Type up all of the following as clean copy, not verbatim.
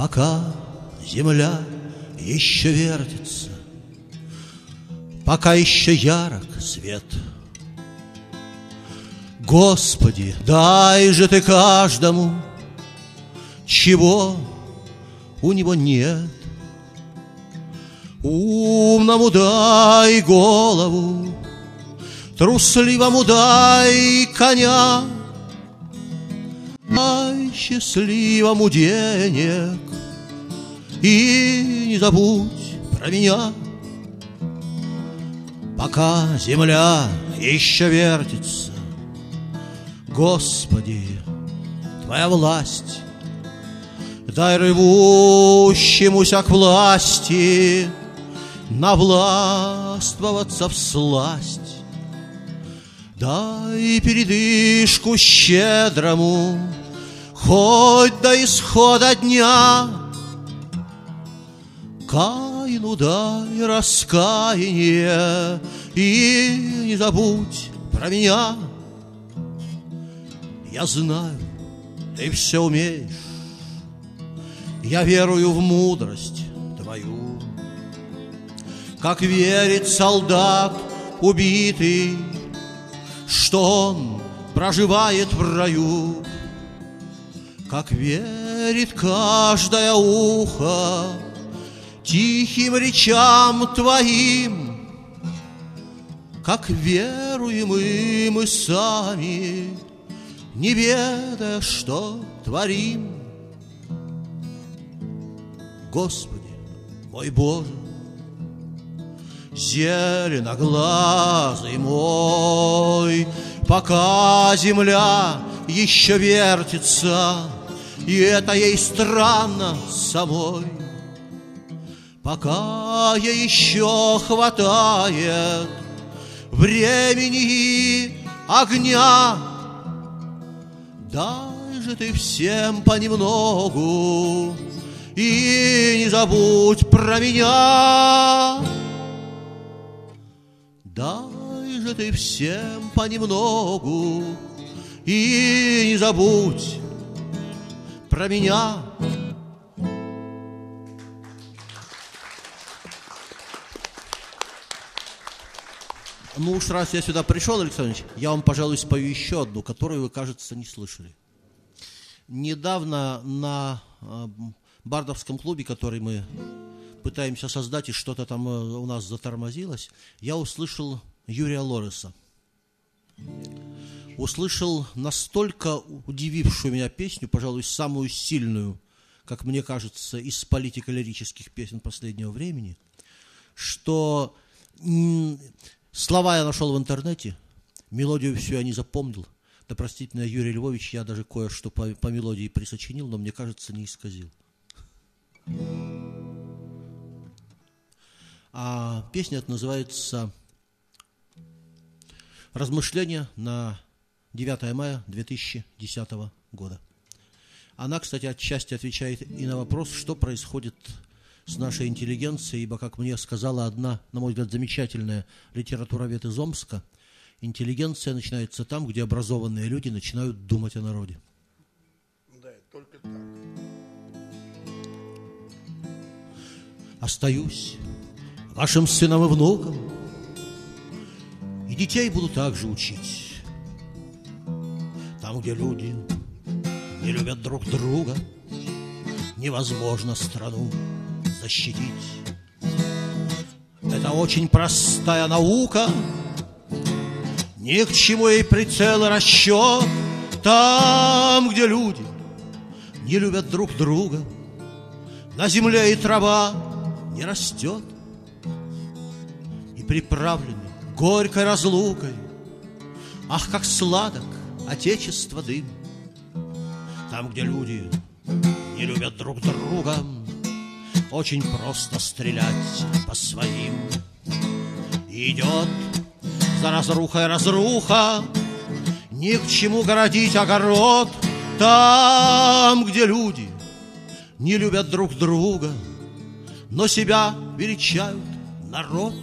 Пока земля еще вертится, пока еще ярок свет, Господи, дай же Ты каждому, чего у него нет. Умному дай голову, трусливому дай коня, дай счастливому денег и не забудь про меня. Пока земля еще вертится, Господи, Твоя власть, дай рвущемуся к власти навластвоваться всласть. Дай передышку щедрому, хоть до исхода дня. Каину дай раскаяние и не забудь про меня. Я знаю, Ты все умеешь, я верую в мудрость Твою. Как верит солдат убитый, что он проживает в раю, как верит каждое ухо тихим речам Твоим, как веруем и мы сами, не ведая, что творим. Господи, мой Боже, зеленоглазый мой, пока земля еще вертится, и это ей странно самой, пока ей еще хватает времени и огня, дай же Ты всем понемногу и не забудь про меня. Дай же Ты всем понемногу и не забудь про меня. Ну уж раз я сюда пришел, Александр Ильич, я вам, пожалуй, спою еще одну, которую вы, кажется, не слышали. Недавно на бардовском клубе, который мы пытаемся создать, и что-то там у нас затормозилось, я услышал Юрия Лореса. Услышал настолько удивившую меня песню, пожалуй, самую сильную, как мне кажется, из политико-лирических песен последнего времени, что слова я нашел в интернете, мелодию всю я не запомнил. Да простите меня, Юрий Львович, я даже кое-что по мелодии присочинил, но мне кажется, не исказил. А песня эта называется «Размышления на 9 мая 2010 года». Она, кстати, отчасти отвечает и на вопрос, что происходит с нашей интеллигенцией, ибо, как мне сказала одна, на мой взгляд, замечательная литературовед из Омска, интеллигенция начинается там, где образованные люди начинают думать о народе. Да, только так. Остаюсь вашим сыном и внуком, и детей буду также учить. Там, где люди не любят друг друга, невозможно страну защитить. Это очень простая наука, ни к чему ей прицел и расчет. Там, где люди не любят друг друга, на земле и трава не растет. И приправлены горькой разлукой, ах, как сладок отечество дым. Там, где люди не любят друг друга, очень просто стрелять по своим. Идет за разрухой разруха, ни к чему городить огород. Там, где люди не любят друг друга, но себя величают народ.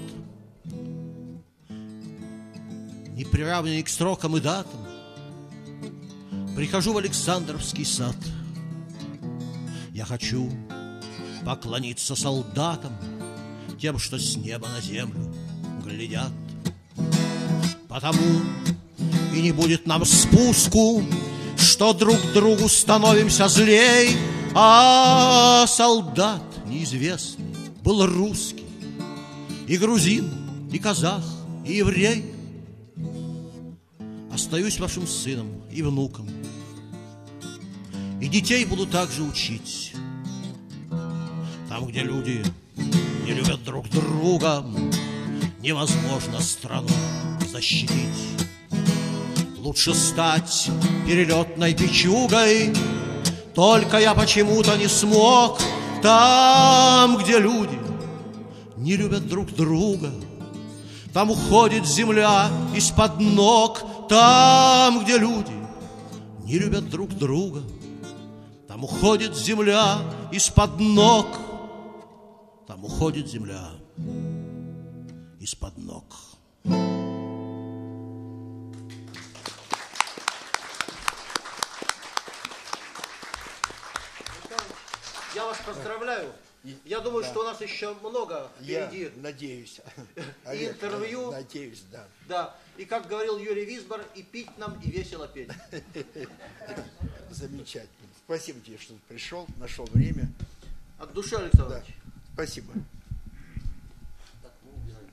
Неприравненный к срокам и датам, прихожу в Александровский сад. Я хочу поклониться солдатам, тем, что с неба на землю глядят. Потому и не будет нам спуску, что друг другу становимся злей. А солдат неизвестный был русский, и грузин, и казах, и еврей. Остаюсь вашим сыном и внуком, и детей буду также учить. Там, где люди не любят друг друга, невозможно страну защитить. Лучше стать перелетной печугой, только я почему-то не смог. Там, где люди не любят друг друга, там уходит земля из-под ног. Там, где люди не любят друг друга, там уходит земля из-под ног. Там уходит земля из-под ног. Я вас поздравляю. Я думаю, что у нас еще много впереди. Я надеюсь. И интервью. Надеюсь, да. Да. И как говорил Юрий Висбор, и пить нам, и весело петь. Замечательно. Спасибо тебе, что ты пришел, нашел время. От души, Александр Иванович. Спасибо.